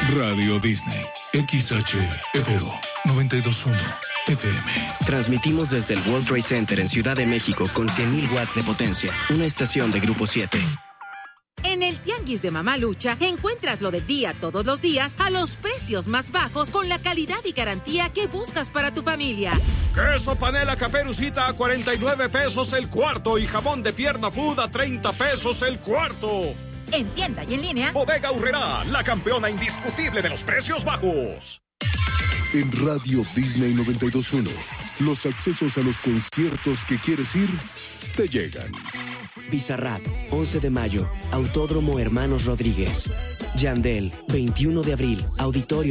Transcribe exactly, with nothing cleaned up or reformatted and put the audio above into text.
Radio Disney, X H F O noventa y dos punto uno F M. Transmitimos desde el World Trade Center en Ciudad de México con cien mil watts de potencia. Una estación de Grupo siete. En el Tianguis de Mamalucha encuentras lo del día todos los días a los precios más bajos con la calidad y garantía que buscas para tu familia. Queso panela Caperucita a cuarenta y nueve pesos el cuarto y jamón de pierna food a treinta pesos el cuarto. En tienda y en línea. Bodega Aurrerá, la campeona indiscutible de los precios bajos. En Radio Disney noventa y dos punto uno, los accesos a los conciertos que quieres ir te llegan. Bizarrap, once de mayo, Autódromo Hermanos Rodríguez. Yandel, veintiuno de abril, Auditorio